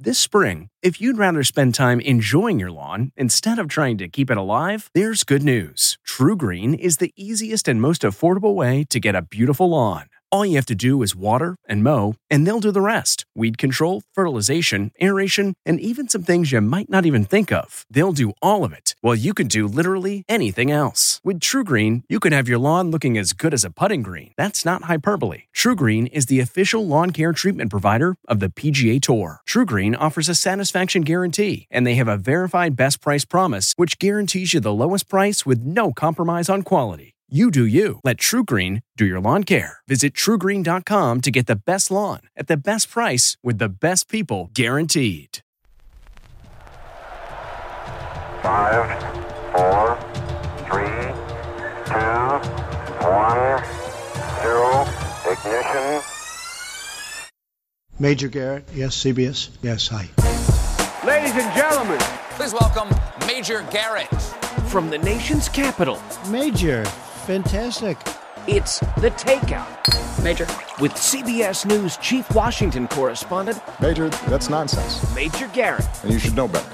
This spring, if you'd rather spend time enjoying your lawn instead of trying to keep it alive, there's good news. TruGreen is the easiest and most affordable way to get a beautiful lawn. All you have to do is water and mow, and they'll do the rest. Weed control, fertilization, aeration, and even some things you might not even think of. They'll do all of it, while you can do literally anything else. With TruGreen, you can have your lawn looking as good as a putting green. That's not hyperbole. TruGreen is the official lawn care treatment provider of the PGA Tour. TruGreen offers a satisfaction guarantee, and they have a verified best price promise, which guarantees you the lowest price with no compromise on quality. You do you. Let TruGreen do your lawn care. Visit TruGreen.com to get the best lawn at the best price with the best people guaranteed. 5, 4, 3, 2, 1, 0, ignition. Major Garrett, yes, CBS, yes, hi. Ladies and gentlemen, please welcome Major Garrett. From the nation's capital. Major, fantastic. It's The Takeout. Major. With CBS News Chief Washington Correspondent. Major, that's nonsense. Major Garrett. And you should know better.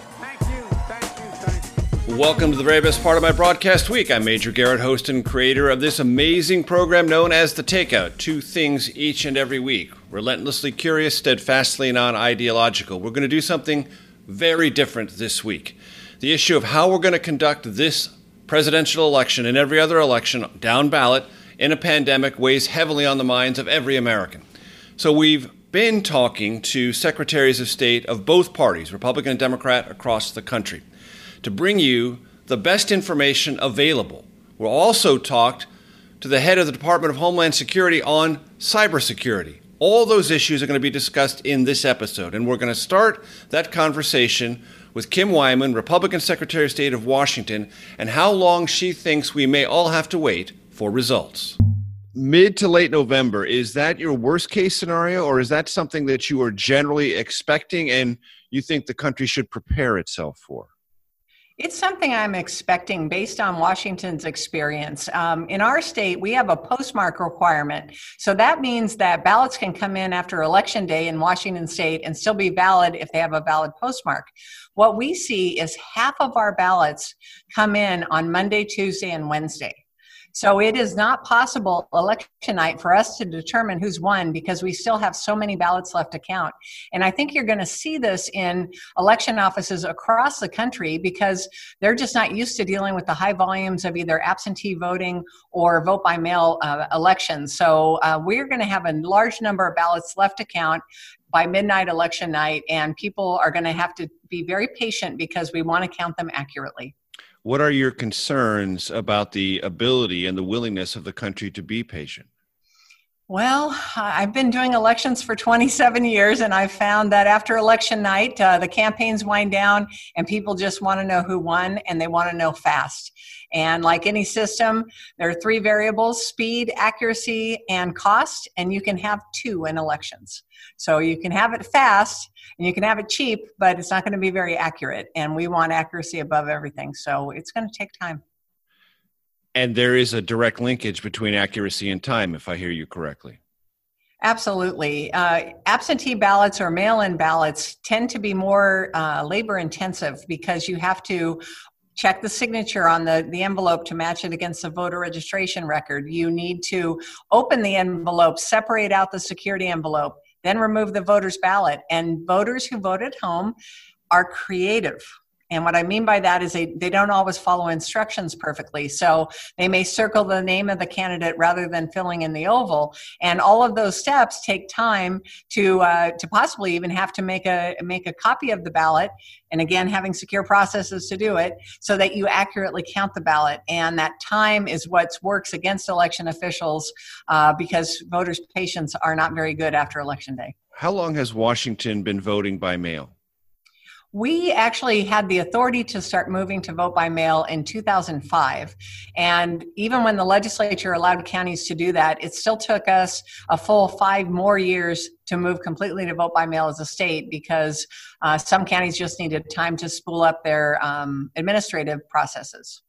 Welcome to the very best part of my broadcast week. I'm Major Garrett, host and creator of this amazing program known as The Takeout. 2 things each and every week. Relentlessly curious, steadfastly non-ideological. We're going to do something very different this week. The issue of how we're going to conduct this presidential election and every other election down ballot in a pandemic weighs heavily on the minds of every American. So we've been talking to secretaries of state of both parties, Republican and Democrat, across the country, to bring you the best information available. We've also talked to the head of the Department of Homeland Security on cybersecurity. All those issues are going to be discussed in this episode, and we're going to start that conversation with Kim Wyman, Republican Secretary of State of Washington, and how long she thinks we may all have to wait for results. Mid to late November, is that your worst case scenario, or is that something that you are generally expecting and you think the country should prepare itself for? It's something I'm expecting based on Washington's experience. In our state, we have a postmark requirement. So that means that ballots can come in after Election Day in Washington state and still be valid if they have a valid postmark. What we see is half of our ballots come in on Monday, Tuesday, and Wednesday. So it is not possible election night for us to determine who's won because we still have so many ballots left to count. And I think you're going to see this in election offices across the country because they're just not used to dealing with the high volumes of either absentee voting or vote by mail elections. So we're going to have a large number of ballots left to count by midnight election night, and people are going to have to be very patient because we want to count them accurately. What are your concerns about the ability and the willingness of the country to be patient? Well, I've been doing elections for 27 years, and I've found that after election night, the campaigns wind down, and people just want to know who won, and they want to know fast. And like any system, there are 3 variables: speed, accuracy, and cost, and you can have 2 in elections. So you can have it fast, and you can have it cheap, but it's not going to be very accurate, and we want accuracy above everything, so it's going to take time. And there is a direct linkage between accuracy and time, if I hear you correctly. Absolutely. Absentee ballots or mail-in ballots tend to be more labor-intensive because you have to check the signature on the envelope to match it against the voter registration record. You need to open the envelope, separate out the security envelope, then remove the voter's ballot. And voters who vote at home are creative. And what I mean by that is they don't always follow instructions perfectly. So they may circle the name of the candidate rather than filling in the oval. And all of those steps take time to possibly even have to make a copy of the ballot. And again, having secure processes to do it so that you accurately count the ballot. And that time is what works against election officials because voters' patience are not very good after Election Day. How long has Washington been voting by mail? We actually had the authority to start moving to vote by mail in 2005. And even when the legislature allowed counties to do that, it still took us a full 5 more years to move completely to vote by mail as a state because some counties just needed time to spool up their administrative processes.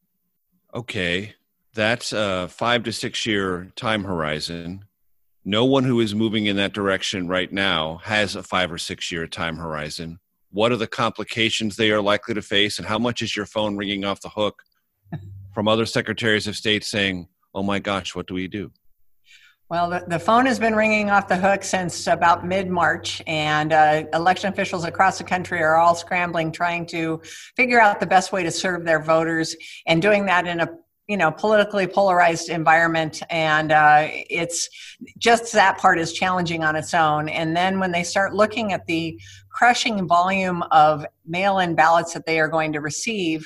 Okay, that's a 5 to 6 year time horizon. No one who is moving in that direction right now has a 5 or 6 year time horizon. what are the complications they are likely to face, and how much is your phone ringing off the hook from other secretaries of state saying, oh my gosh, what do we do? Well, the phone has been ringing off the hook since about mid-March, and election officials across the country are all scrambling, trying to figure out the best way to serve their voters, and doing that in a politically polarized environment. And it's just that part is challenging on its own. And then when they start looking at the crushing volume of mail-in ballots that they are going to receive,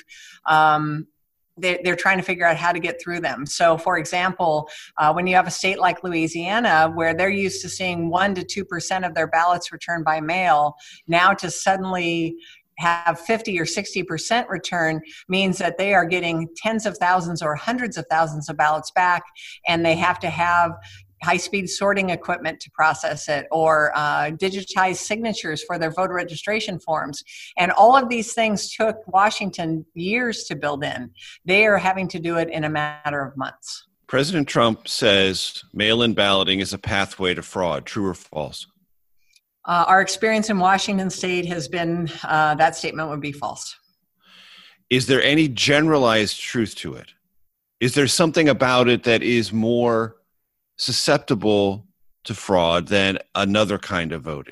they're trying to figure out how to get through them. So, for example, when you have a state like Louisiana, where they're used to seeing 1% to 2% of their ballots returned by mail, now to suddenly have 50 or 60% return means that they are getting tens of thousands or hundreds of thousands of ballots back, and they have to have high-speed sorting equipment to process it, or digitized signatures for their voter registration forms. And all of these things took Washington years to build in. They are having to do it in a matter of months. President Trump says mail-in balloting is a pathway to fraud. True or false? Our experience in Washington state has been that statement would be false. Is there any generalized truth to it? Is there something about it that is more susceptible to fraud than another kind of voting?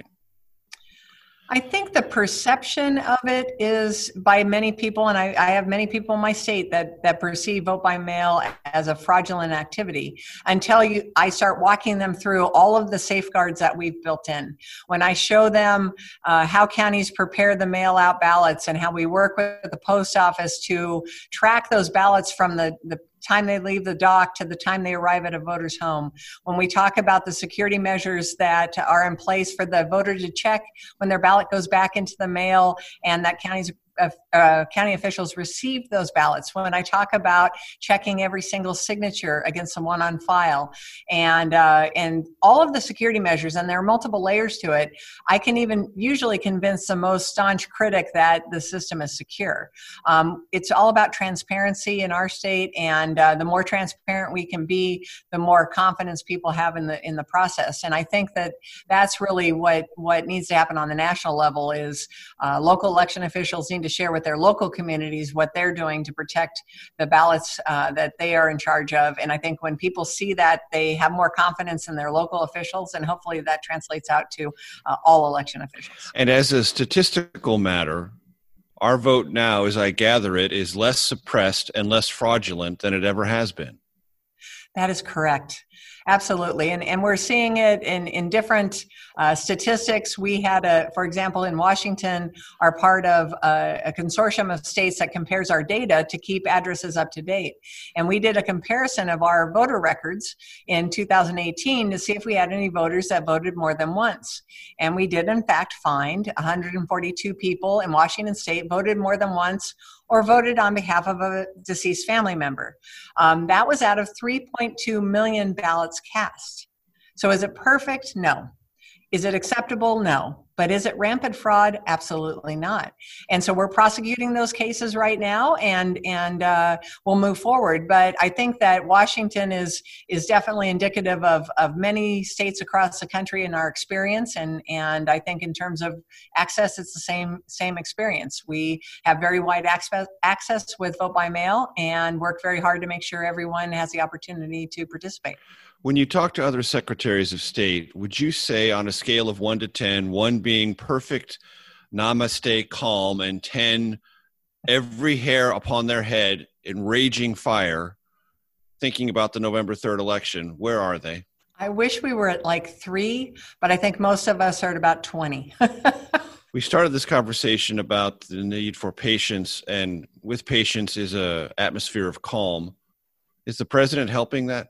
I think the perception of it is by many people, and I have many people in my state that perceive vote by mail as a fraudulent activity until I start walking them through all of the safeguards that we've built in. When I show them how counties prepare the mail out ballots and how we work with the post office to track those ballots from the time they leave the dock to the time they arrive at a voter's home. When we talk about the security measures that are in place for the voter to check when their ballot goes back into the mail, and that county officials receive those ballots. When I talk about checking every single signature against the one on file, and all of the security measures, and there are multiple layers to it, I can even usually convince the most staunch critic that the system is secure. It's all about transparency in our state, and the more transparent we can be, the more confidence people have in the process. And I think that that's really what needs to happen on the national level is local election officials need to share with their local communities what they're doing to protect the ballots that they are in charge of. And I think when people see that, they have more confidence in their local officials, and hopefully that translates out to all election officials. And as a statistical matter, our vote now, as I gather it, is less suppressed and less fraudulent than it ever has been. That is correct. Absolutely. And we're seeing it in different statistics. We had for example, in Washington, are part of a consortium of states that compares our data to keep addresses up to date. And we did a comparison of our voter records in 2018 to see if we had any voters that voted more than once. And we did, in fact, find 142 people in Washington state voted more than once or voted on behalf of a deceased family member. That was out of 3.2 million ballots cast. So is it perfect? No. Is it acceptable? No. But is it rampant fraud? Absolutely not. And so we're prosecuting those cases right now, and we'll move forward. But I think that Washington is definitely indicative of many states across the country in our experience. And I think in terms of access, it's the same experience. We have very wide access with vote by mail, and work very hard to make sure everyone has the opportunity to participate. When you talk to other secretaries of state, would you say on a scale of 1 to 10, 1 being perfect, namaste, calm, and 10, every hair upon their head in raging fire, thinking about the November 3rd election, where are they? I wish we were at like 3, but I think most of us are at about 20. We started this conversation about the need for patience, and with patience is an atmosphere of calm. Is the president helping that?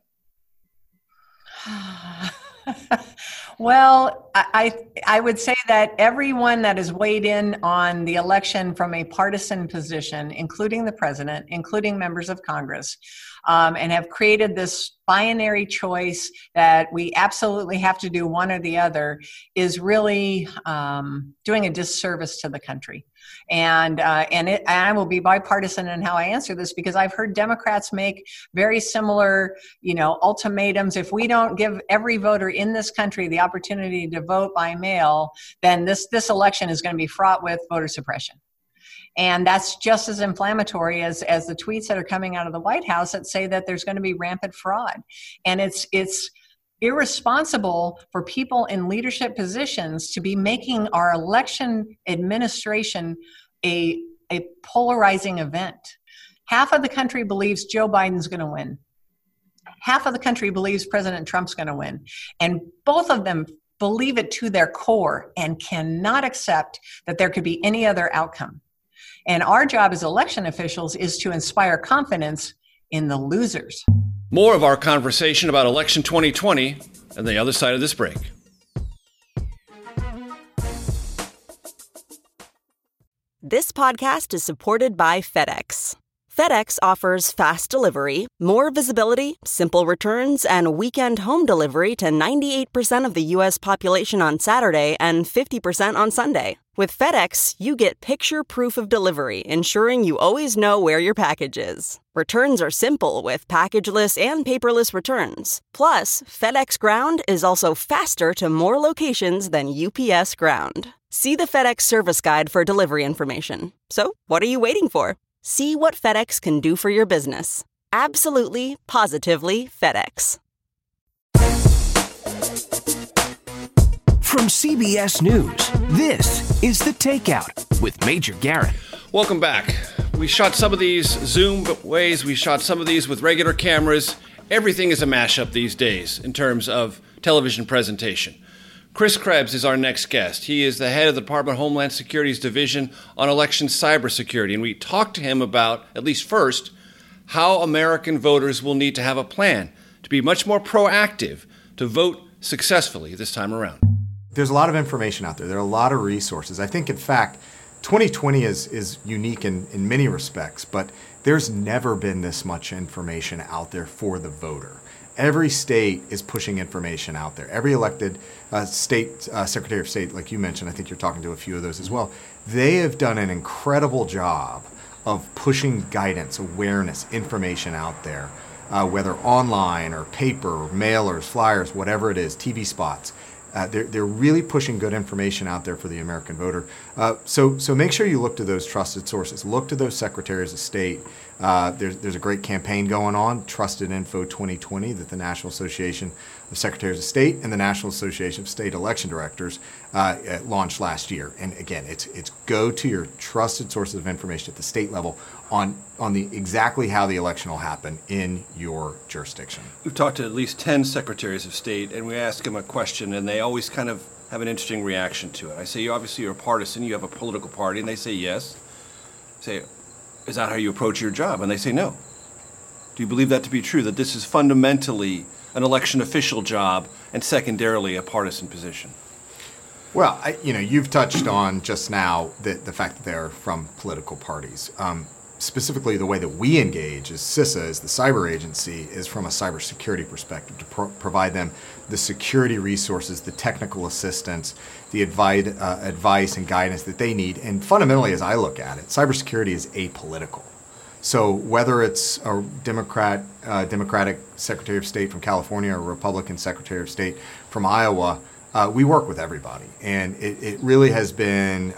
Well, I would say that everyone that has weighed in on the election from a partisan position, including the president, including members of Congress, and have created this binary choice that we absolutely have to do one or the other, is really doing a disservice to the country. And I will be bipartisan in how I answer this, because I've heard Democrats make very similar, ultimatums. If we don't give every voter in this country the opportunity to vote by mail, then this election is going to be fraught with voter suppression. And that's just as inflammatory as the tweets that are coming out of the White House that say that there's going to be rampant fraud. And it's irresponsible for people in leadership positions to be making our election administration a polarizing event. Half of the country believes Joe Biden's going to win. Half of the country believes President Trump's going to win. And both of them believe it to their core and cannot accept that there could be any other outcome. And our job as election officials is to inspire confidence in the losers. More of our conversation about election 2020 on the other side of this break. This podcast is supported by FedEx. FedEx offers fast delivery, more visibility, simple returns, and weekend home delivery to 98% of the U.S. population on Saturday and 50% on Sunday. With FedEx, you get picture proof of delivery, ensuring you always know where your package is. Returns are simple with packageless and paperless returns. Plus, FedEx Ground is also faster to more locations than UPS Ground. See the FedEx service guide for delivery information. So, what are you waiting for? See what FedEx can do for your business. Absolutely, positively FedEx. From CBS News, this is The Takeout with Major Garrett. Welcome back. We shot some of these Zoom ways. We shot some of these with regular cameras. Everything is a mashup these days in terms of television presentation. Chris Krebs is our next guest. He is the head of the Department of Homeland Security's Division on Election Cybersecurity, and we talked to him about, at least first, how American voters will need to have a plan to be much more proactive to vote successfully this time around. There's a lot of information out there. There are a lot of resources. I think, in fact, 2020 is unique in many respects, but there's never been this much information out there for the voter. Every state is pushing information out there. Every elected state Secretary of State, like you mentioned, I think you're talking to a few of those as well, they have done an incredible job of pushing guidance, awareness, information out there, whether online or paper, mailers, flyers, whatever it is, TV spots. They're really pushing good information out there for the American voter. So make sure you look to those trusted sources. Look to those secretaries of state. There's a great campaign going on, Trusted Info 2020, that the National Association of Secretaries of State and the National Association of State Election Directors launched last year. And again, it's go to your trusted sources of information at the state level on the exactly how the election will happen in your jurisdiction. We've talked to at least 10 secretaries of state, and we ask them a question, and they always kind of have an interesting reaction to it. I say, you're a partisan, you have a political party, and they say yes. I say, is that how you approach your job? And they say no. Do you believe that to be true, that this is fundamentally an election official job and secondarily a partisan position? Well, you've touched on just now the fact that they're from political parties. Specifically, the way that we engage as CISA, as the cyber agency, is from a cybersecurity perspective to provide them the security resources, the technical assistance, the advice and guidance that they need. And fundamentally, as I look at it, cybersecurity is apolitical. So whether it's a Democratic Secretary of State from California or a Republican Secretary of State from Iowa, we work with everybody, and it really has been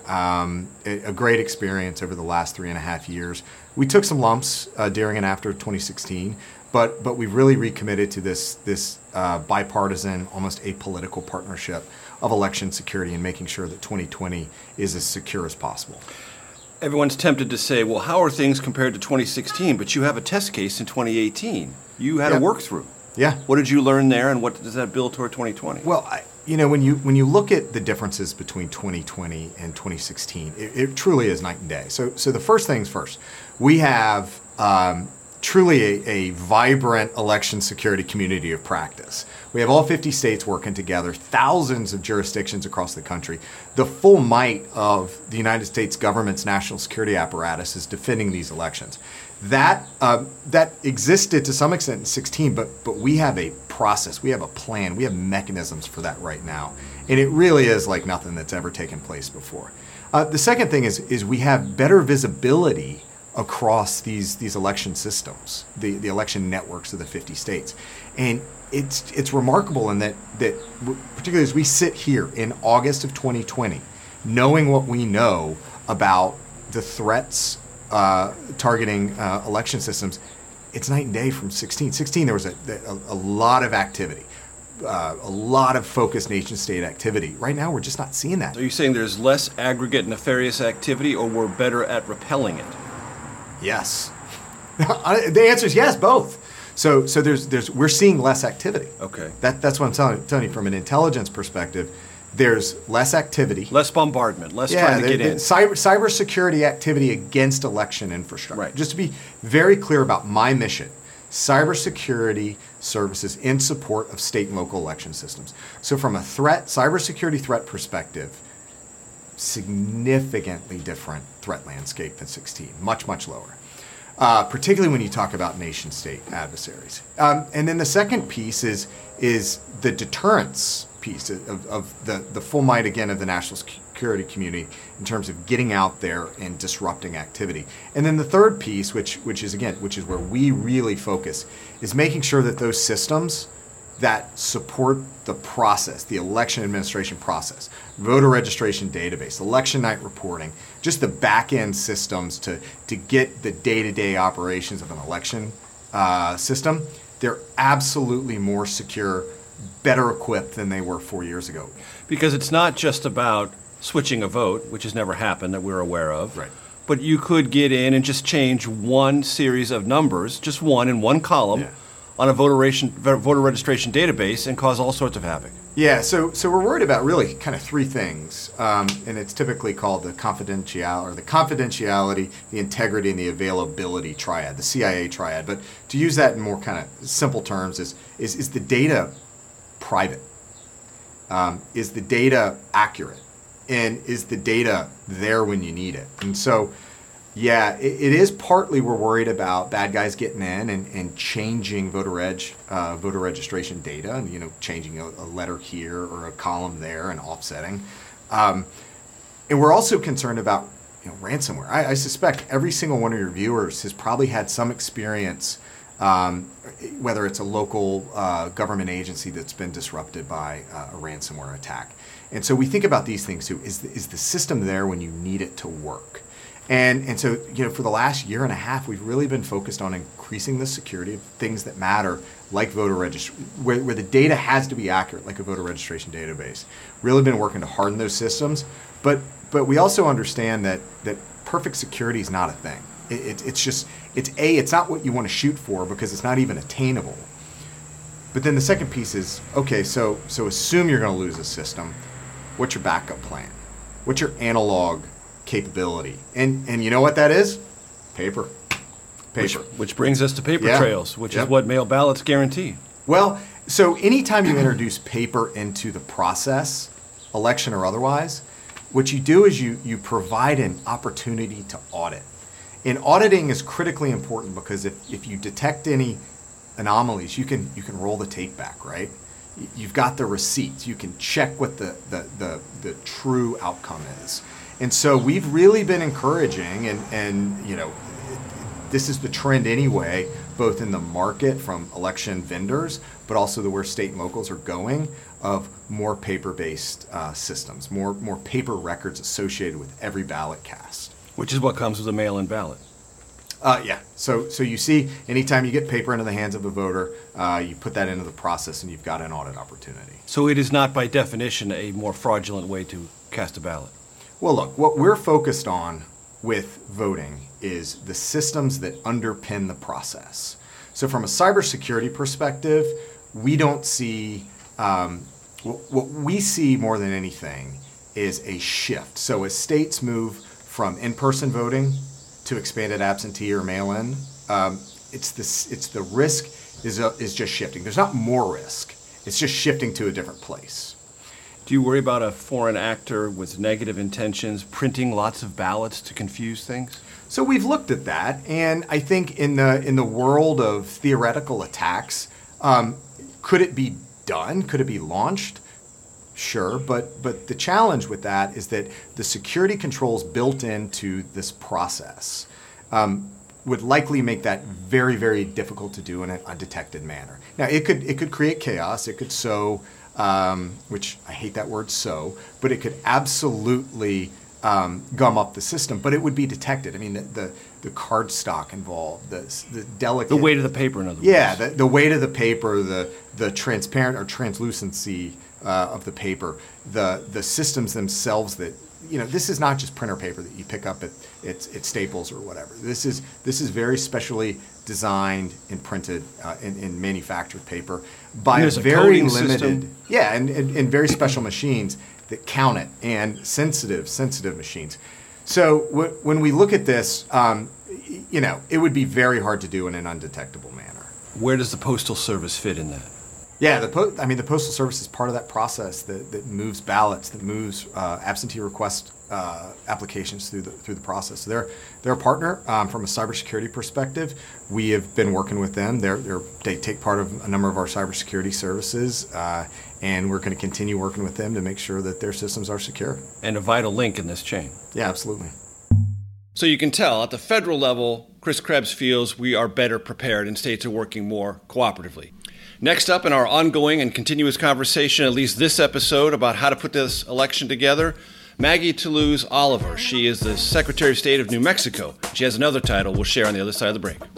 a great experience over the last 3.5 years. We took some lumps during and after 2016, but we've really recommitted to this bipartisan, almost apolitical partnership of election security and making sure that 2020 is as secure as possible. Everyone's tempted to say, well, how are things compared to 2016? But you have a test case in 2018. You had to work through. Yeah. What did you learn there, and what does that build toward 2020? Well, when you look at the differences between 2020 and 2016, it truly is night and day. So the first things first, we have truly a vibrant election security community of practice. We have all 50 states working together, thousands of jurisdictions across the country. The full might of the United States government's national security apparatus is defending these elections. That existed to some extent in 2016, but we have a process, we have a plan, we have mechanisms for that right now. And it really is like nothing that's ever taken place before. The second thing is we have better visibility across these election systems, the election networks of the 50 states. And it's remarkable in that particularly as we sit here in August of 2020, knowing what we know about the threats targeting election systems, it's night and day from 16. 16, there was a lot of activity. A lot of focused nation-state activity. Right now, we're just not seeing that. Are you saying there's less aggregate nefarious activity, or we're better at repelling it? Yes. The answer is yes, both. So we're seeing less activity. Okay. That's what I'm telling you from an intelligence perspective. There's less activity, less bombardment, less trying to get in. Cybersecurity activity against election infrastructure. Right. Just to be very clear about my mission. Cybersecurity services in support of state and local election systems. So from a cybersecurity threat perspective, significantly different threat landscape than 16, much, much lower, particularly when you talk about nation-state adversaries. And then the second piece is the deterrence piece of the full might, again, of the national security community in terms of getting out there and disrupting activity. And then the third piece, which is where we really focus, is making sure that those systems that support the process, the election administration process, voter registration database, election night reporting, just the back-end systems to get the day-to-day operations of an election system, they're absolutely more secure, better equipped than they were 4 years ago. Because it's not just about switching a vote, which has never happened that we're aware of. Right. But you could get in and just change one series of numbers, just one in one column, on a voter registration database and cause all sorts of havoc. Yeah, so we're worried about really kind of three things, and it's typically called the confidentiality, the integrity, and the availability triad, the CIA triad. But to use that in more kind of simple terms, is the data private? Is the data accurate? And is the data there when you need it? And so, yeah, it is partly we're worried about bad guys getting in and changing voter registration data, and changing a letter here or a column there and offsetting. And we're also concerned about ransomware. I suspect every single one of your viewers has probably had some experience, whether it's a local government agency that's been disrupted by a ransomware attack. And so we think about these things too. Is the system there when you need it to work? And so, for the last year and a half, we've really been focused on increasing the security of things that matter, like voter registration, where the data has to be accurate, like a voter registration database. Really been working to harden those systems. But we also understand that perfect security is not a thing. It's not what you want to shoot for because it's not even attainable. But then the second piece is, okay, so assume you're going to lose a system. What's your backup plan? What's your analog capability? And you know what that is? Paper. Which brings us to paper trails, which is what mail ballots guarantee. Well, so anytime you introduce paper into the process, election or otherwise, what you do is you provide an opportunity to audit. And auditing is critically important because if you detect any anomalies, you can roll the tape back, right? You've got the receipts. You can check what the true outcome is. And so we've really been encouraging, and this is the trend anyway, both in the market from election vendors, but also where state and locals are going, of more paper-based systems, more paper records associated with every ballot cast. Which is what comes with a mail-in ballot. Yeah. So you see, anytime you get paper into the hands of a voter, you put that into the process and you've got an audit opportunity. So it is not by definition a more fraudulent way to cast a ballot. Well, look, what we're focused on with voting is the systems that underpin the process. So from a cybersecurity perspective, we don't see, what we see more than anything is a shift. So as states move from in-person voting to expanded absentee or mail-in, it's the risk is just shifting. There's not more risk. It's just shifting to a different place. Do you worry about a foreign actor with negative intentions printing lots of ballots to confuse things? So we've looked at that, and I think in the world of theoretical attacks, could it be done? Could it be launched? Sure, but the challenge with that is that the security controls built into this process would likely make that very, very difficult to do in an undetected manner. Now, it could create chaos. It could sow, which I hate that word sow, but it could absolutely gum up the system. But it would be detected. I mean, the card stock involved, the delicate, the weight of the paper, in other words. Yeah, the weight of the paper, the transparent or translucency of the paper, the systems themselves that. This is not just printer paper that you pick up at Staples or whatever. This is very specially designed and printed in manufactured paper by a very limited, and very special machines that count it, and sensitive machines. So when we look at this, it would be very hard to do in an undetectable manner. Where does the Postal Service fit in that? Yeah, the Postal Service is part of that process that moves ballots, that moves absentee request applications through the process. So they're a partner from a cybersecurity perspective. We have been working with them. They take part of a number of our cybersecurity services, and we're going to continue working with them to make sure that their systems are secure. And a vital link in this chain. Yeah, absolutely. So you can tell, at the federal level, Chris Krebs feels we are better prepared and states are working more cooperatively. Next up in our ongoing and continuous conversation, at least this episode, about how to put this election together, Maggie Toulouse Oliver. She is the Secretary of State of New Mexico. She has another title we'll share on the other side of the break.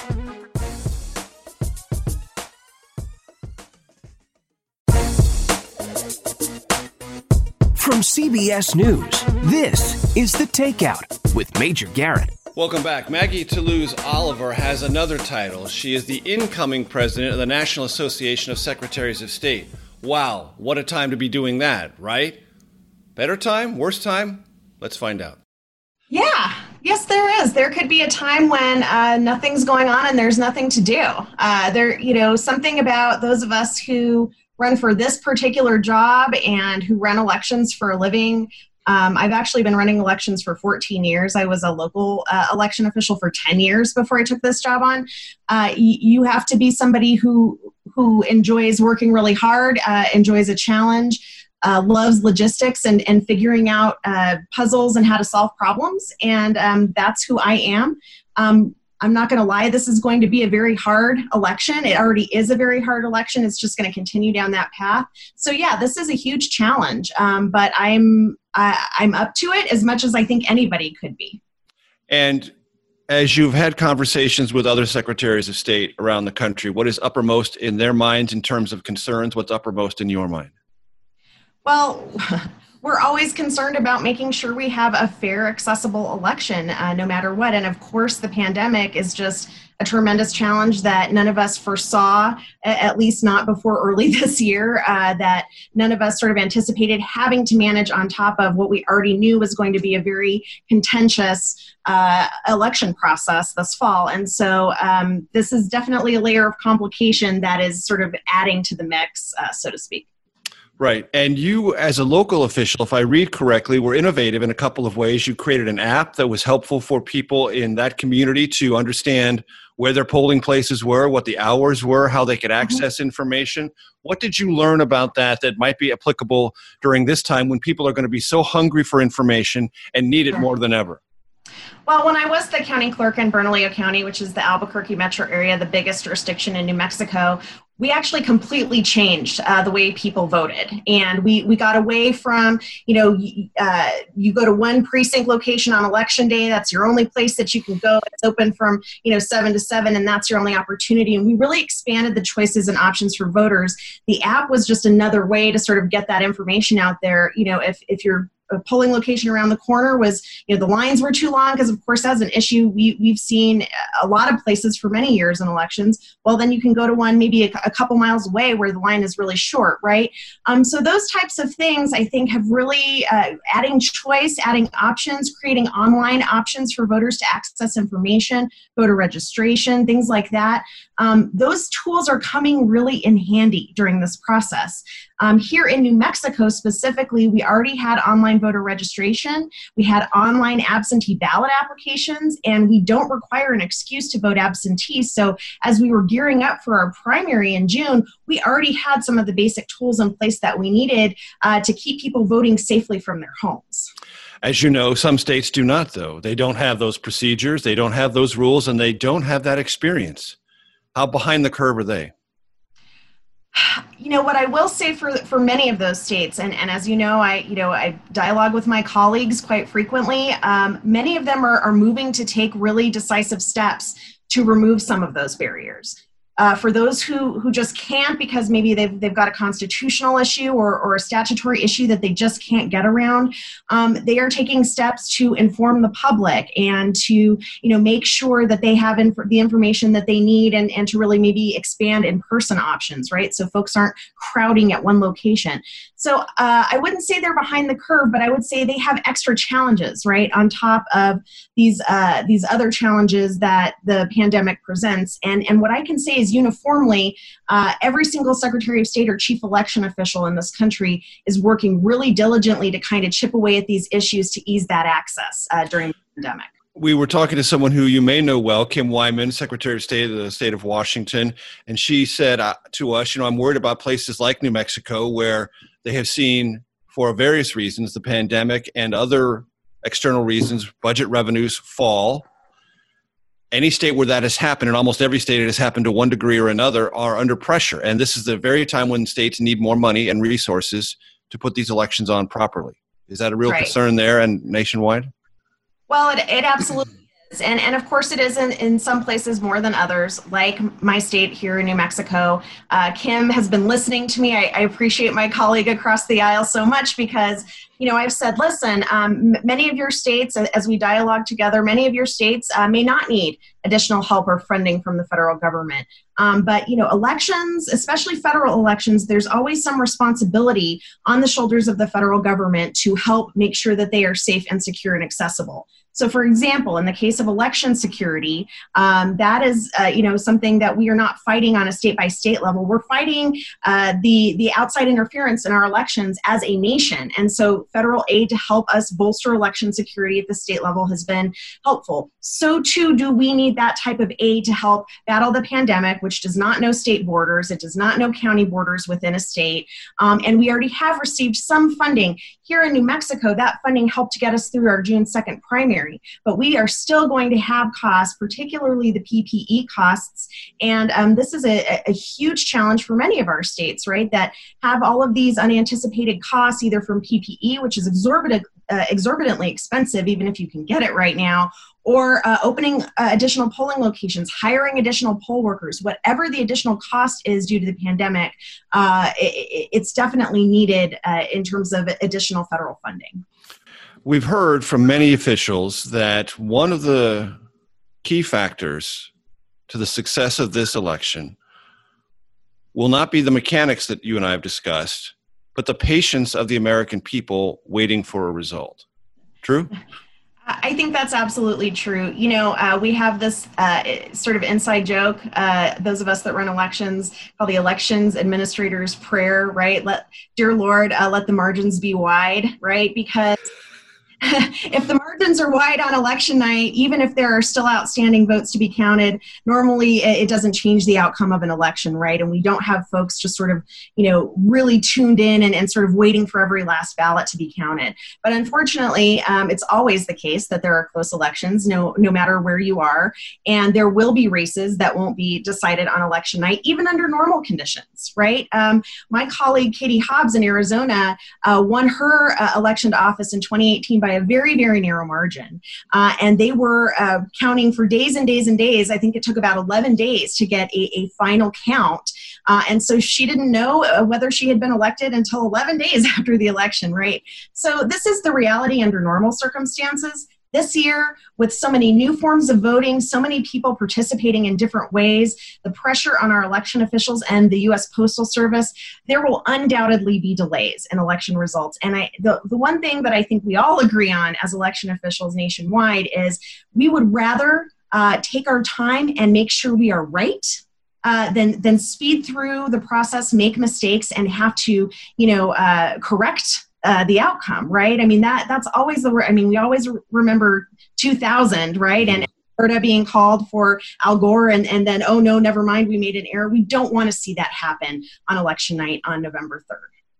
From CBS News, this is The Takeout with Major Garrett. Welcome back. Maggie Toulouse Oliver has another title. She is the incoming president of the National Association of Secretaries of State. Wow, what a time to be doing that, right? Better time? Worse time? Let's find out. Yeah. Yes, there is. There could be a time when nothing's going on and there's nothing to do. Something about those of us who run for this particular job and who run elections for a living. I've actually been running elections for 14 years. I was a local election official for 10 years before I took this job on. You have to be somebody who enjoys working really hard, enjoys a challenge, loves logistics and figuring out puzzles and how to solve problems. And that's who I am. I'm not going to lie, this is going to be a very hard election. It already is a very hard election. It's just going to continue down that path. So yeah, this is a huge challenge, but I'm up to it as much as I think anybody could be. And as you've had conversations with other secretaries of state around the country, what is uppermost in their minds in terms of concerns? What's uppermost in your mind? Well, we're always concerned about making sure we have a fair, accessible election, no matter what. And of course, the pandemic is just a tremendous challenge that none of us foresaw, at least not before early this year, that none of us sort of anticipated having to manage on top of what we already knew was going to be a very contentious election process this fall. And so this is definitely a layer of complication that is sort of adding to the mix, so to speak. Right. And you, as a local official, if I read correctly, were innovative in a couple of ways. You created an app that was helpful for people in that community to understand where their polling places were, what the hours were, how they could access information. What did you learn about that might be applicable during this time when people are going to be so hungry for information and need it more than ever? Well, when I was the county clerk in Bernalillo County, which is the Albuquerque metro area, the biggest jurisdiction in New Mexico, we actually completely changed the way people voted. And we got away from, you go to one precinct location on election day, that's your only place that you can go. It's open from, 7 to 7, and that's your only opportunity. And we really expanded the choices and options for voters. The app was just another way to sort of get that information out there. If you're a polling location around the corner was, the lines were too long, because of course that's an issue we've seen a lot of places for many years in elections. Well, then you can go to one maybe a couple miles away where the line is really short, right? So those types of things I think have really adding choice, adding options, creating online options for voters to access information, voter registration, things like that. Those tools are coming really in handy during this process. Here in New Mexico specifically, we already had online voter registration. We had online absentee ballot applications, and we don't require an excuse to vote absentee. So as we were gearing up for our primary in June, we already had some of the basic tools in place that we needed to keep people voting safely from their homes. As you know, some states do not, though. They don't have those procedures, they don't have those rules, and they don't have that experience. How behind the curve are they? You know, what I will say for many of those states, and as you know, I dialogue with my colleagues quite frequently. Many of them are moving to take really decisive steps to remove some of those barriers. For those who just can't, because maybe they've got a constitutional issue or a statutory issue that they just can't get around, they are taking steps to inform the public and to make sure that they have the information that they need and to really maybe expand in-person options, right? So folks aren't crowding at one location. So I wouldn't say they're behind the curve, but I would say they have extra challenges, right, on top of these other challenges that the pandemic presents. And what I can say is uniformly, every single Secretary of State or chief election official in this country is working really diligently to kind of chip away at these issues to ease that access during the pandemic. We were talking to someone who you may know well, Kim Wyman, Secretary of State of the state of Washington, and she said to us, I'm worried about places like New Mexico where they have seen, for various reasons, the pandemic and other external reasons, budget revenues fall. Any state where that has happened, and almost every state it has happened to one degree or another, are under pressure. And this is the very time when states need more money and resources to put these elections on properly. Is that a real concern there and nationwide? Well, it absolutely is. And of course it is in some places more than others, like my state here in New Mexico. Kim has been listening to me. I appreciate my colleague across the aisle so much because I've said, listen, many of your states, as we dialogue together, many of your states may not need additional help or funding from the federal government. But elections, especially federal elections, there's always some responsibility on the shoulders of the federal government to help make sure that they are safe and secure and accessible. So, for example, in the case of election security, that is, something that we are not fighting on a state-by-state level. We're fighting the outside interference in our elections as a nation. And so federal aid to help us bolster election security at the state level has been helpful. So, too, do we need that type of aid to help battle the pandemic, which does not know state borders. It does not know county borders within a state. And we already have received some funding. Here in New Mexico, that funding helped to get us through our June 2nd primary. But we are still going to have costs, particularly the PPE costs. And this is a huge challenge for many of our states, right, that have all of these unanticipated costs, either from PPE, which is exorbitantly expensive, even if you can get it right now, or opening additional polling locations, hiring additional poll workers, whatever the additional cost is due to the pandemic, it's definitely needed in terms of additional federal funding. We've heard from many officials that one of the key factors to the success of this election will not be the mechanics that you and I have discussed, but the patience of the American people waiting for a result. True? I think that's absolutely true. We have this sort of inside joke, those of us that run elections, called the elections administrator's prayer, right? Dear Lord, let the margins be wide, right? Because if the margins are wide on election night, even if there are still outstanding votes to be counted, normally it doesn't change the outcome of an election, right? And we don't have folks just sort of, really tuned in and sort of waiting for every last ballot to be counted. But unfortunately, it's always the case that there are close elections, no matter where you are. And there will be races that won't be decided on election night, even under normal conditions, right? My colleague, Katie Hobbs in Arizona, won her election to office in 2018 by a very, very narrow margin. And they were counting for days and days and days. I think it took about 11 days to get a final count. And so she didn't know whether she had been elected until 11 days after the election, right? So this is the reality under normal circumstances. This year, with so many new forms of voting, so many people participating in different ways, the pressure on our election officials and the U.S. Postal Service, there will undoubtedly be delays in election results. And the one thing that I think we all agree on as election officials nationwide is we would rather take our time and make sure we are right than speed through the process, make mistakes, and have to, correct the outcome, right? I mean, that's always we always remember 2000, right? And Alberta being called for Al Gore and then, oh no, never mind, we made an error. We don't want to see that happen on election night on November 3rd.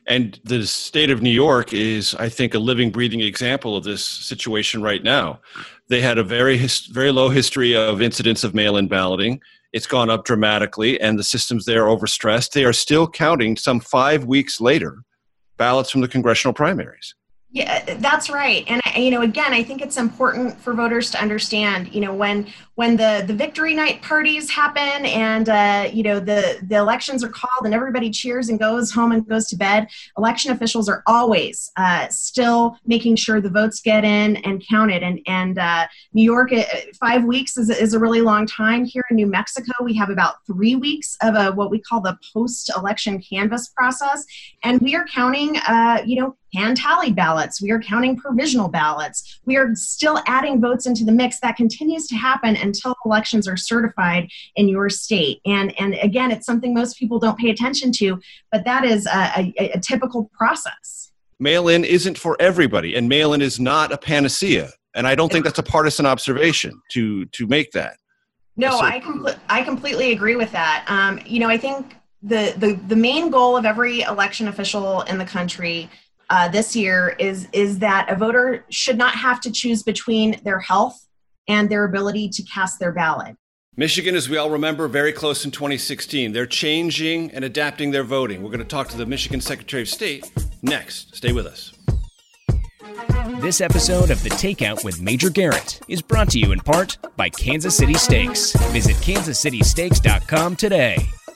And the state of New York is, I think, a living, breathing example of this situation right now. They had a very low history of incidents of mail-in balloting. It's gone up dramatically, and the systems there are overstressed. They are still counting some 5 weeks later ballots from the congressional primaries. Yeah, that's right. And, again, I think it's important for voters to understand, when the victory night parties happen and, the elections are called and everybody cheers and goes home and goes to bed, election officials are always still making sure the votes get in and counted. And New York, 5 weeks is a really long time. Here in New Mexico, we have about 3 weeks of what we call the post-election canvass process. And we are counting, hand tally ballots. We are counting provisional ballots. We are still adding votes into the mix. That continues to happen until elections are certified in your state. And again, it's something most people don't pay attention to, but that is a typical process. Mail-in isn't for everybody, and mail-in is not a panacea. And I don't think that's a partisan observation to make that. No, I completely agree with that. I think the main goal of every election official in the country this year is that a voter should not have to choose between their health and their ability to cast their ballot. Michigan, as we all remember, very close in 2016. They're changing and adapting their voting. We're going to talk to the Michigan Secretary of State next. Stay with us. This episode of The Takeout with Major Garrett is brought to you in part by Kansas City Steaks. Visit kansascitysteaks.com today.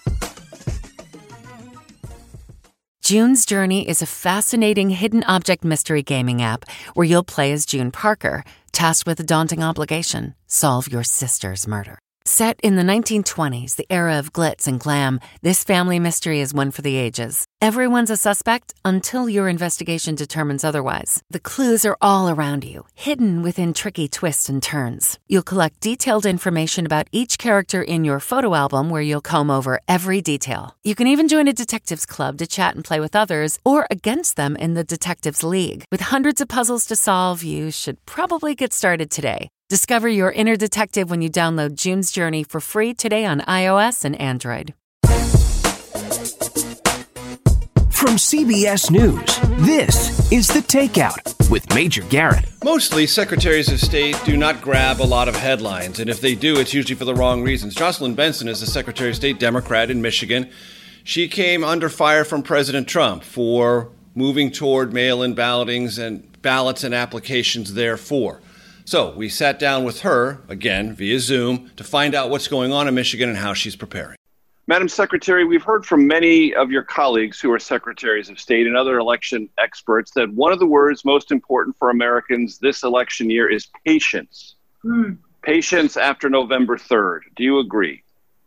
June's Journey is a fascinating hidden object mystery gaming app where you'll play as June Parker, tasked with a daunting obligation: solve your sister's murder. Set in the 1920s, the era of glitz and glam, this family mystery is one for the ages. Everyone's a suspect until your investigation determines otherwise. The clues are all around you, hidden within tricky twists and turns. You'll collect detailed information about each character in your photo album where you'll comb over every detail. You can even join a detectives club to chat and play with others or against them in the Detectives League. With hundreds of puzzles to solve, you should probably get started today. Discover your inner detective when you download June's Journey for free today on iOS and Android. From CBS News, this is The Takeout with Major Garrett. Mostly, secretaries of state do not grab a lot of headlines, and if they do, it's usually for the wrong reasons. Jocelyn Benson is the Secretary of State Democrat in Michigan. She came under fire from President Trump for moving toward mail-in ballotings and ballots and applications therefore. So we sat down with her, again, via Zoom, to find out what's going on in Michigan and how she's preparing. Madam Secretary, we've heard from many of your colleagues who are secretaries of state and other election experts that one of the words most important for Americans this election year is patience. Patience after November 3rd. Do you agree?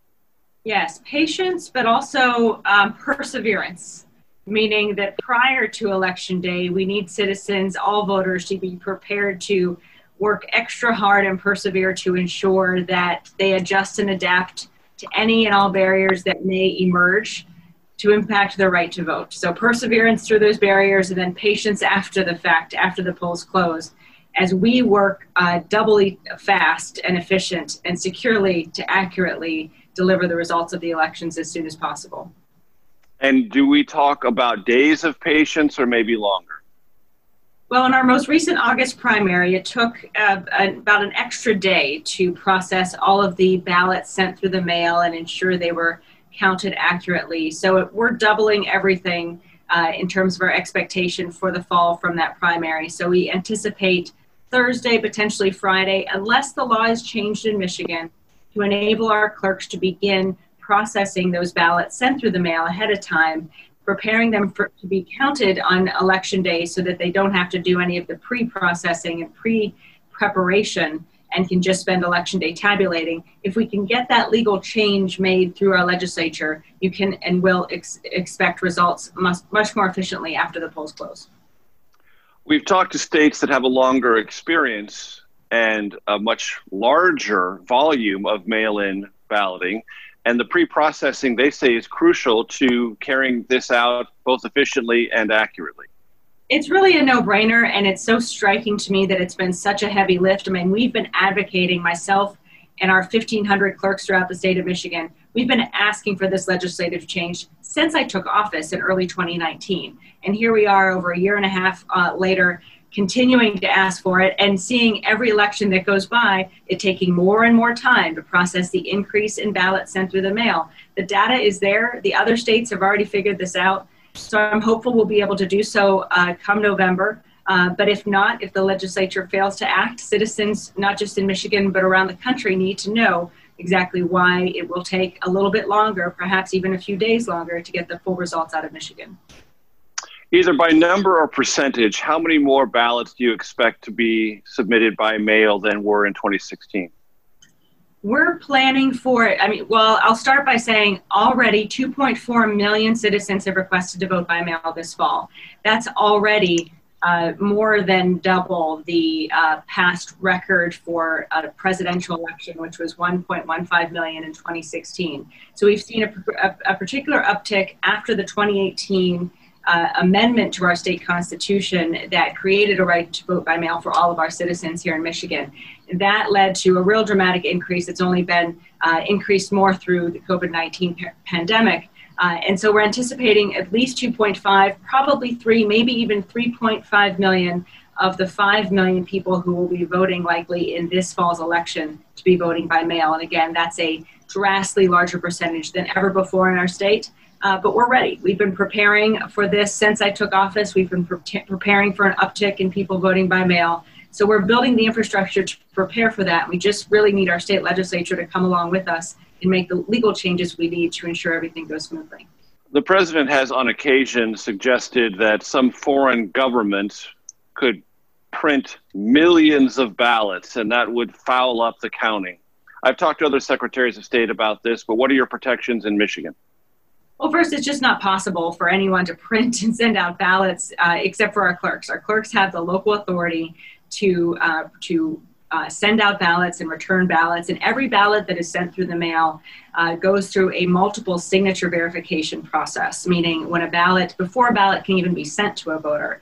Yes, patience, but also perseverance, meaning that prior to Election Day, we need citizens, all voters, to be prepared to work extra hard and persevere to ensure that they adjust and adapt to any and all barriers that may emerge to impact their right to vote. So perseverance through those barriers, and then patience after the fact, after the polls close, as we work doubly fast and efficient and securely to accurately deliver the results of the elections as soon as possible. And do we talk about days of patience or maybe longer? Well, in our most recent August primary, it took about an extra day to process all of the ballots sent through the mail and ensure they were counted accurately. So we're doubling everything in terms of our expectation for the fall from that primary. So we anticipate Thursday, potentially Friday, unless the law is changed in Michigan, to enable our clerks to begin processing those ballots sent through the mail ahead of time, preparing them to be counted on Election Day so that they don't have to do any of the pre-processing and pre-preparation and can just spend Election Day tabulating. If we can get that legal change made through our legislature, you can and will expect results much more efficiently after the polls close. We've talked to states that have a longer experience and a much larger volume of mail-in balloting. And the pre-processing, they say, is crucial to carrying this out both efficiently and accurately. It's really a no-brainer, and it's so striking to me that it's been such a heavy lift. I mean, we've been advocating, myself and our 1,500 clerks throughout the state of Michigan, we've been asking for this legislative change since I took office in early 2019. And here we are over a year and a half later, continuing to ask for it and seeing every election that goes by, it taking more and more time to process the increase in ballots sent through the mail. The data is there. The other states have already figured this out. So I'm hopeful we'll be able to do so come November. But if not, if the legislature fails to act, citizens, not just in Michigan, but around the country, need to know exactly why it will take a little bit longer, perhaps even a few days longer, to get the full results out of Michigan. Either by number or percentage, how many more ballots do you expect to be submitted by mail than were in 2016? We're planning for, I'll start by saying already 2.4 million citizens have requested to vote by mail this fall. That's already more than double the past record for a presidential election, which was 1.15 million in 2016. So we've seen a particular uptick after the 2018 amendment to our state constitution that created a right to vote by mail for all of our citizens here in Michigan. That led to a real dramatic increase. It's only been increased more through the COVID-19 pandemic. And so we're anticipating at least 2.5, probably 3, maybe even 3.5 million of the 5 million people who will be voting likely in this fall's election to be voting by mail. And again, that's a drastically larger percentage than ever before in our state. But we're ready. We've been preparing for this since I took office. We've been preparing for an uptick in people voting by mail. So we're building the infrastructure to prepare for that. We just really need our state legislature to come along with us and make the legal changes we need to ensure everything goes smoothly. The president has on occasion suggested that some foreign government could print millions of ballots and that would foul up the counting. I've talked to other secretaries of state about this, but what are your protections in Michigan? Well, first, it's just not possible for anyone to print and send out ballots except for our clerks. Our clerks have the local authority to send out ballots and return ballots. And every ballot that is sent through the mail goes through a multiple signature verification process, meaning when before a ballot can even be sent to a voter,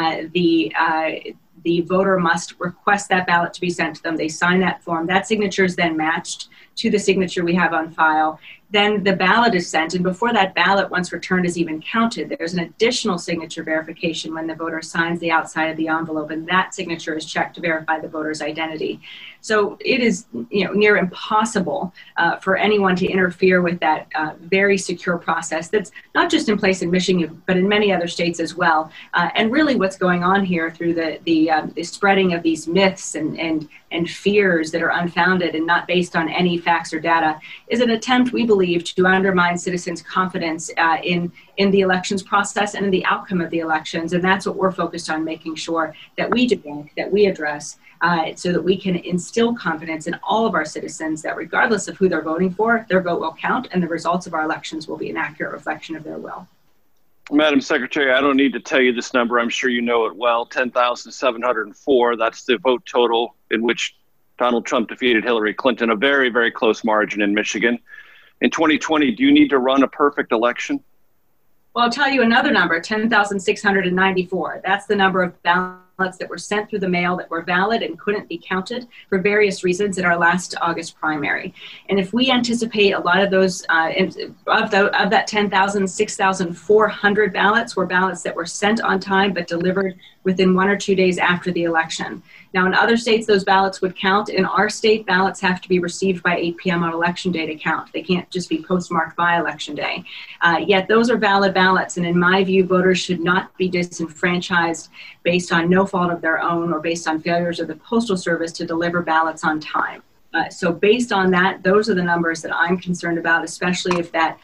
the voter must request that ballot to be sent to them. They sign that form. That signature is then matched to the signature we have on file. Then the ballot is sent, and before that ballot, once returned, is even counted, there's an additional signature verification when the voter signs the outside of the envelope, and that signature is checked to verify the voter's identity. So it is near impossible for anyone to interfere with that very secure process that's not just in place in Michigan, but in many other states as well. And really what's going on here through the spreading of these myths and fears that are unfounded and not based on any facts or data is an attempt, we believe, to undermine citizens' confidence in the elections process and in the outcome of the elections. And that's what we're focused on, making sure that we debunk, that we address, so that we can instill confidence in all of our citizens that regardless of who they're voting for, their vote will count and the results of our elections will be an accurate reflection of their will. Madam Secretary, I don't need to tell you this number. I'm sure you know it well, 10,704. That's the vote total in which Donald Trump defeated Hillary Clinton, a very, very close margin in Michigan. In 2020, do you need to run a perfect election? Well, I'll tell you another number, 10,694. That's the number of ballots that were sent through the mail that were valid and couldn't be counted for various reasons in our last August primary. And if we anticipate a lot of those, of that 10,000, 6,400 ballots were ballots that were sent on time but delivered within 1 or 2 days after the election. Now, in other states, those ballots would count. In our state, ballots have to be received by 8 p.m. on election day to count. They can't just be postmarked by election day. Yet those are valid ballots. And in my view, voters should not be disenfranchised based on no fault of their own or based on failures of the Postal Service to deliver ballots on time. So based on that, those are the numbers that I'm concerned about, especially if that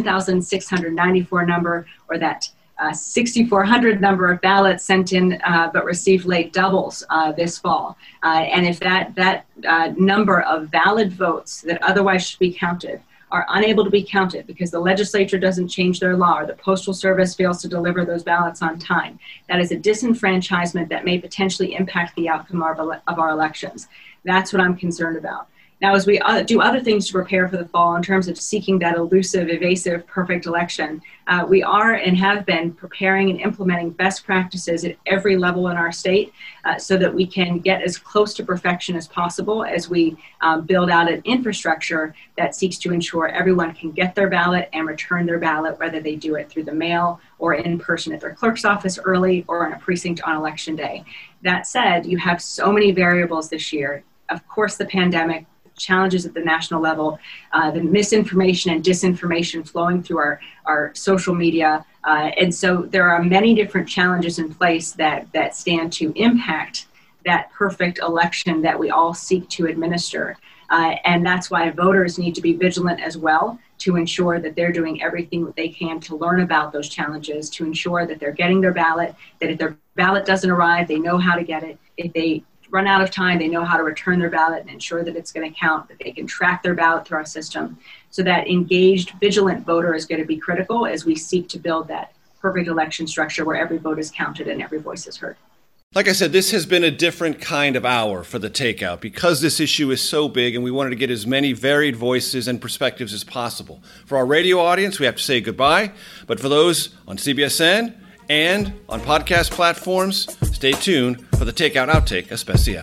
10,694 number or that 6,400 number of ballots sent in but received late doubles this fall. And if that number of valid votes that otherwise should be counted are unable to be counted because the legislature doesn't change their law or the Postal Service fails to deliver those ballots on time, that is a disenfranchisement that may potentially impact the outcome of our elections. That's what I'm concerned about. Now, as we do other things to prepare for the fall in terms of seeking that elusive, evasive, perfect election, we are and have been preparing and implementing best practices at every level in our state so that we can get as close to perfection as possible as we build out an infrastructure that seeks to ensure everyone can get their ballot and return their ballot, whether they do it through the mail or in person at their clerk's office early or in a precinct on election day. That said, you have so many variables this year. Of course, the pandemic, challenges at the national level, the misinformation and disinformation flowing through our social media. And so there are many different challenges in place that stand to impact that perfect election that we all seek to administer. And that's why voters need to be vigilant as well to ensure that they're doing everything that they can to learn about those challenges, to ensure that they're getting their ballot, that if their ballot doesn't arrive, they know how to get it. If they run out of time, they know how to return their ballot and ensure that it's going to count, that they can track their ballot through our system. So that engaged, vigilant voter is going to be critical as we seek to build that perfect election structure where every vote is counted and every voice is heard. Like I said, this has been a different kind of hour for the Takeout because this issue is so big and we wanted to get as many varied voices and perspectives as possible. For our radio audience, we have to say goodbye, but for those on CBSN and on podcast platforms, stay tuned for the Takeout Outtake Especial.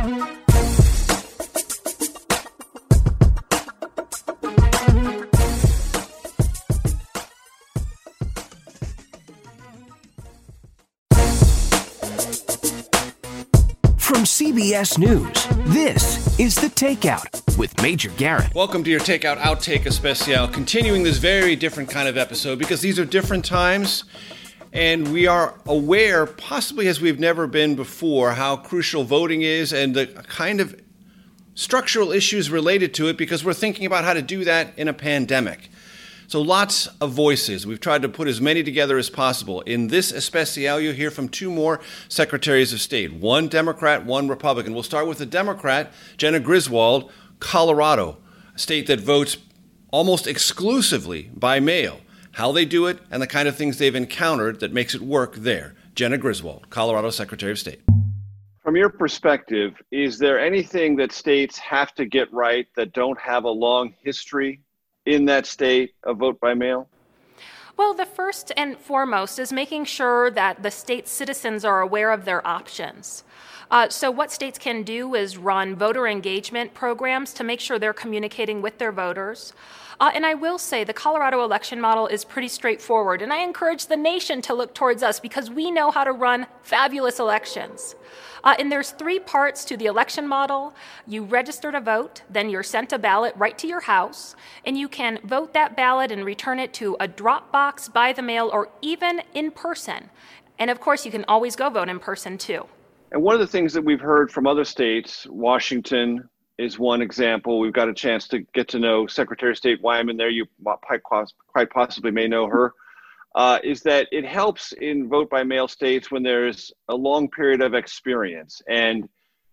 From CBS News, this is The Takeout with Major Garrett. Welcome to your Takeout Outtake Especial, continuing this very different kind of episode because these are different times. And we are aware, possibly as we've never been before, how crucial voting is and the kind of structural issues related to it because we're thinking about how to do that in a pandemic. So lots of voices. We've tried to put as many together as possible. In this especial, you'll hear from two more secretaries of state, one Democrat, one Republican. We'll start with the Democrat, Jena Griswold, Colorado, a state that votes almost exclusively by mail. How they do it, and the kind of things they've encountered that makes it work there. Jena Griswold, Colorado Secretary of State. From your perspective, is there anything that states have to get right that don't have a long history in that state of vote by mail? Well, the first and foremost is making sure that the state's citizens are aware of their options. So what states can do is run voter engagement programs to make sure they're communicating with their voters. And I will say the Colorado election model is pretty straightforward, and I encourage the nation to look towards us because we know how to run fabulous elections. And there's 3 parts to the election model. You register to vote, then you're sent a ballot right to your house, and you can vote that ballot and return it to a drop box, by the mail, or even in person. And of course, you can always go vote in person too. And one of the things that we've heard from other states, Washington is one example. We've got a chance to get to know Secretary of State Wyman there. You quite possibly may know her. Is that it helps in vote by mail states when there's a long period of experience. And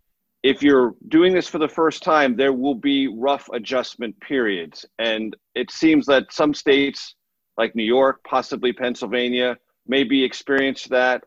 if you're doing this for the first time, there will be rough adjustment periods. And it seems that some states like New York, possibly Pennsylvania, may experience that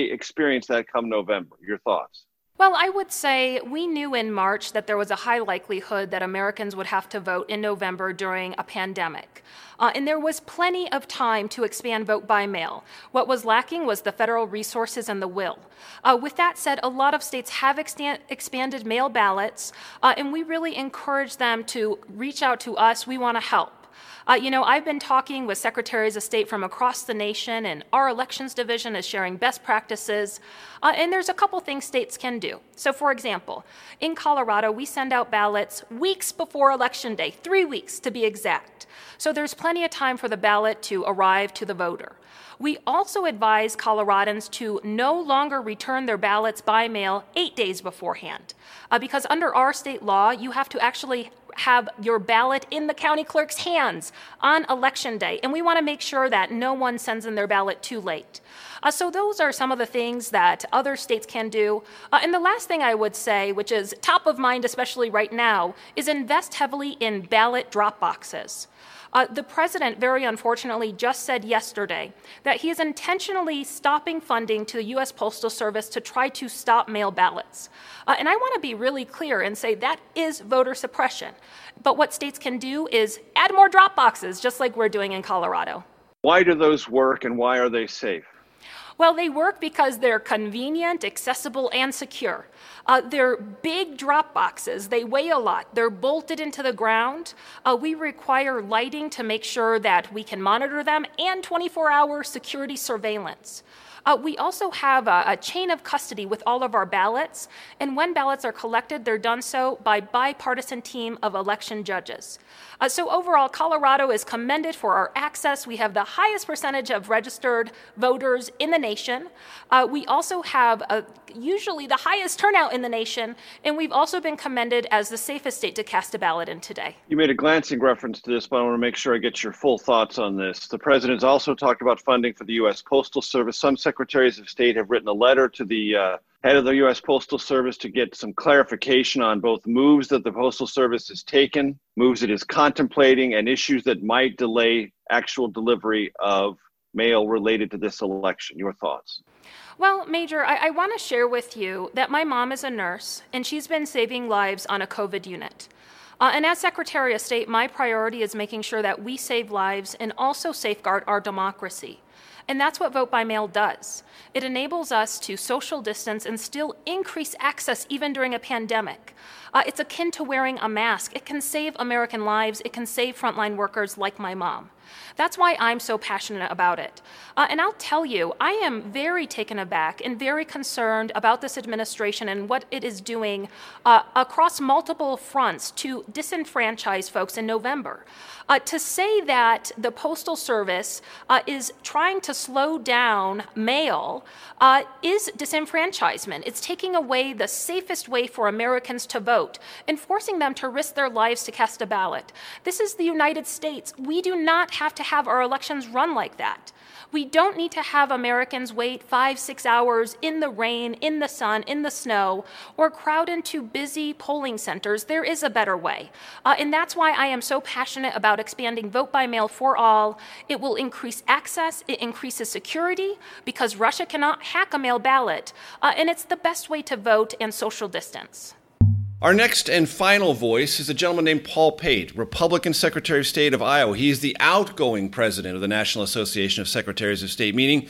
come November. Your thoughts? Well, I would say we knew in March that there was a high likelihood that Americans would have to vote in November during a pandemic. And there was plenty of time to expand vote by mail. What was lacking was the federal resources and the will. With that said, a lot of states have expanded mail ballots, and we really encourage them to reach out to us. We want to help. I've been talking with secretaries of state from across the nation, and our elections division is sharing best practices. And there's a couple things states can do. So, for example, in Colorado, we send out ballots weeks before Election Day, 3 weeks to be exact. So there's plenty of time for the ballot to arrive to the voter. We also advise Coloradans to no longer return their ballots by mail 8 days beforehand, because under our state law, you have to actually have your ballot in the county clerk's hands on Election Day, and we want to make sure that no one sends in their ballot too late. So those are some of the things that other states can do. And the last thing I would say, which is top of mind, especially right now, is invest heavily in ballot drop boxes. The president, very unfortunately, just said yesterday that he is intentionally stopping funding to the U.S. Postal Service to try to stop mail ballots. And I want to be really clear and say that is voter suppression. But what states can do is add more drop boxes, just like we're doing in Colorado. Why do those work and why are they safe? Well, they work because they're convenient, accessible, and secure. They're big drop boxes. They weigh a lot. They're bolted into the ground. We require lighting to make sure that we can monitor them and 24-hour security surveillance. We also have a chain of custody with all of our ballots, and when ballots are collected, they're done so by a bipartisan team of election judges. So overall, Colorado is commended for our access. We have the highest percentage of registered voters in the nation. We also have usually the highest turnout in the nation, and we've also been commended as the safest state to cast a ballot in today. You made a glancing reference to this, but I want to make sure I get your full thoughts on this. The president's also talked about funding for the U.S. Postal Service. Some secretaries of state have written a letter to the head of the U.S. Postal Service to get some clarification on both moves that the Postal Service has taken, moves it is contemplating, and issues that might delay actual delivery of mail related to this election. Your thoughts? Well, Major, I want to share with you that my mom is a nurse, and she's been saving lives on a COVID unit. And as Secretary of State, my priority is making sure that we save lives and also safeguard our democracy. And that's what Vote by Mail does. It enables us to social distance and still increase access even during a pandemic. It's akin to wearing a mask. It can save American lives. It can save frontline workers like my mom. That's why I'm so passionate about it. And I'll tell you, I am very taken aback and very concerned about this administration and what it is doing across multiple fronts to disenfranchise folks in November. To say that the Postal Service is trying to slow down mail is disenfranchisement. It's taking away the safest way for Americans to vote and forcing them to risk their lives to cast a ballot. This is the United States. We do not have to have our elections run like that. We don't need to have Americans wait 5-6 hours in the rain, in the sun, in the snow, or crowd into busy polling centers. There is a better way. And that's why I am so passionate about expanding Vote by Mail for all. It will increase access. It increases security because Russia cannot hack a mail ballot. And it's the best way to vote and social distance. Our next and final voice is a gentleman named Paul Pate, Republican Secretary of State of Iowa. He is the outgoing president of the National Association of Secretaries of State, meaning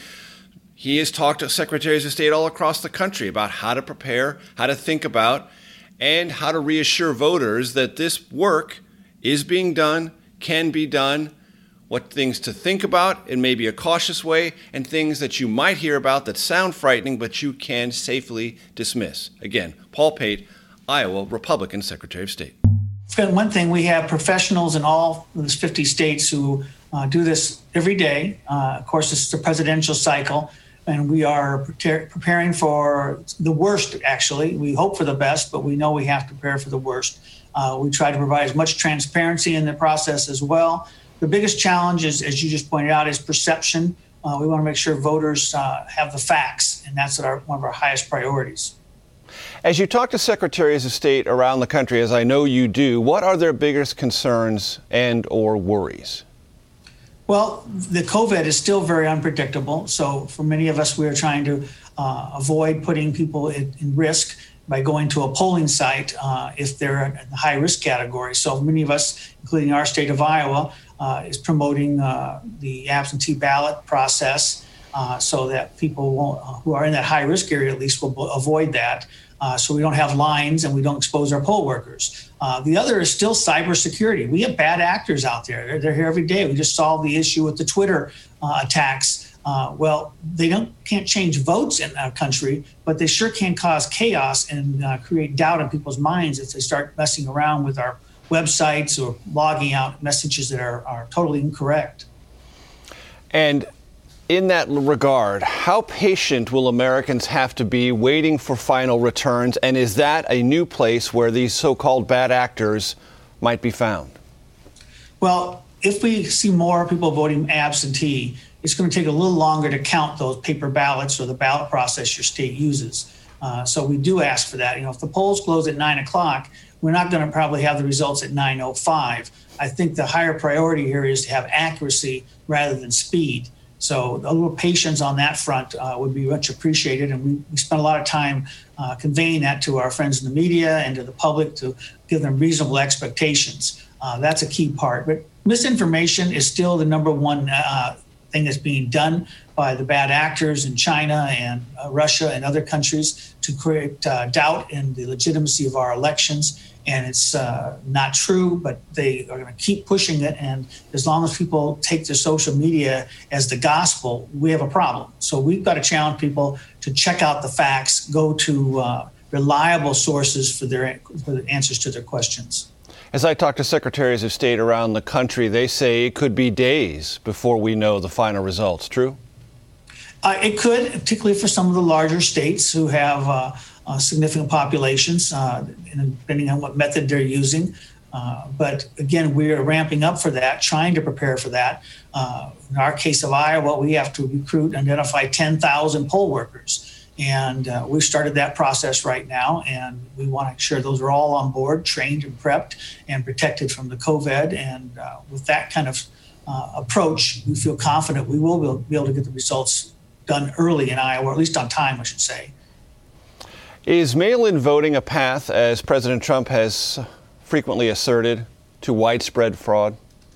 he has talked to secretaries of state all across the country about how to prepare, how to think about, and how to reassure voters that this work is being done, can be done, what things to think about in maybe a cautious way, and things that you might hear about that sound frightening but you can safely dismiss. Again, Paul Pate, Iowa Republican Secretary of State. One thing, we have professionals in all those 50 states who do this every day. Of course, this is the presidential cycle, and we are preparing for the worst, actually. We hope for the best, but we know we have to prepare for the worst. We try to provide as much transparency in the process as well. The biggest challenge is, as you just pointed out, is perception. We want to make sure voters have the facts, and that's one of our highest priorities. As you talk to secretaries of state around the country, as I know you do, what are their biggest concerns and or worries? Well, the COVID is still very unpredictable. So for many of us, we are trying to avoid putting people in risk by going to a polling site if they're in the high risk category. So many of us, including our state of Iowa, is promoting the absentee ballot process so that people who are in that high risk area at least will avoid that. So we don't have lines and we don't expose our poll workers. The other is still cybersecurity. We have bad actors out there. They're here every day. We just solved the issue with the Twitter attacks. Well, they can't change votes in our country, but they sure can cause chaos and create doubt in people's minds if they start messing around with our websites or logging out messages that are totally incorrect. And in that regard, how patient will Americans have to be waiting for final returns? And is that a new place where these so-called bad actors might be found? Well, if we see more people voting absentee, it's going to take a little longer to count those paper ballots or the ballot process your state uses. So we do ask for that. If the polls close at 9 o'clock, we're not going to probably have the results at 9:05. I think the higher priority here is to have accuracy rather than speed. So a little patience on that front would be much appreciated. And we spent a lot of time conveying that to our friends in the media and to the public to give them reasonable expectations. That's a key part. But misinformation is still the number one thing that's being done by the bad actors in China and Russia and other countries to create doubt in the legitimacy of our elections. And it's not true, but they are going to keep pushing it. And as long as people take their social media as the gospel, we have a problem. So we've got to challenge people to check out the facts, go to reliable sources for the answers to their questions. As I talk to secretaries of state around the country, they say it could be days before we know the final results. True? It could, particularly for some of the larger states who have significant populations, depending on what method they're using. But again, we are ramping up for that, trying to prepare for that. In our case of Iowa, we have to recruit and identify 10,000 poll workers. And we've started that process right now, and we want to make sure those are all on board, trained and prepped and protected from the COVID. And with that kind of approach, we feel confident we will be able to get the results done early in Iowa, or at least on time, I should say. Is mail-in voting a path, as President Trump has frequently asserted, to widespread fraud?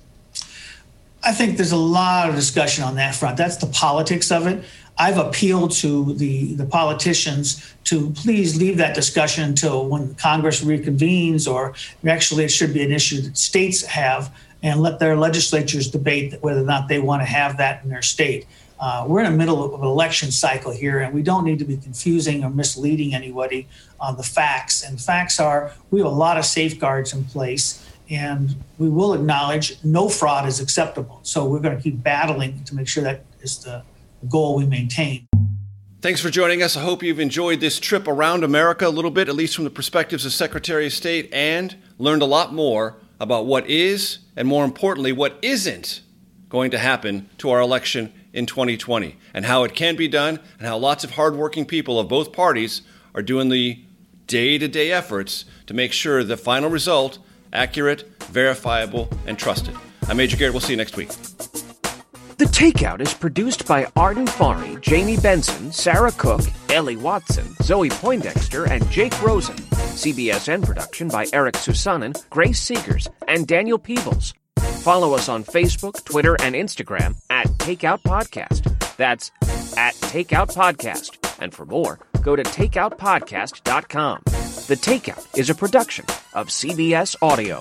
I think there's a lot of discussion on that front. That's the politics of it. I've appealed to the politicians to please leave that discussion until when Congress reconvenes, or actually it should be an issue that states have, and let their legislatures debate whether or not they want to have that in their state. We're in the middle of an election cycle here, and we don't need to be confusing or misleading anybody on the facts. And facts are, we have a lot of safeguards in place, and we will acknowledge no fraud is acceptable. So we're going to keep battling to make sure that is the goal we maintain. Thanks for joining us. I hope you've enjoyed this trip around America a little bit, at least from the perspectives of Secretary of State, and learned a lot more about what is, and more importantly, what isn't going to happen to our election in 2020, and how it can be done, and how lots of hardworking people of both parties are doing the day-to-day efforts to make sure the final result accurate, verifiable, and trusted. I'm Major Garrett. We'll see you next week. The Takeout is produced by Arden Farhi, Jamie Benson, Sarah Cook, Ellie Watson, Zoe Poindexter, and Jake Rosen. CBSN production by Eric Susanen, Grace Seegers, and Daniel Peebles. Follow us on Facebook, Twitter, and Instagram at Takeout Podcast. That's at Takeout Podcast. And for more, go to takeoutpodcast.com. The Takeout is a production of CBS Audio.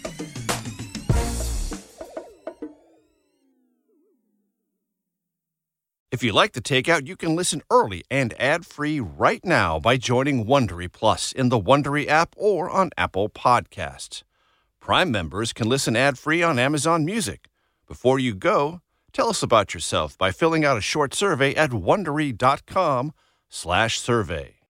If you like The Takeout, you can listen early and ad-free right now by joining Wondery Plus in the Wondery app or on Apple Podcasts. Prime members can listen ad-free on Amazon Music. Before you go, tell us about yourself by filling out a short survey at Wondery.com/survey.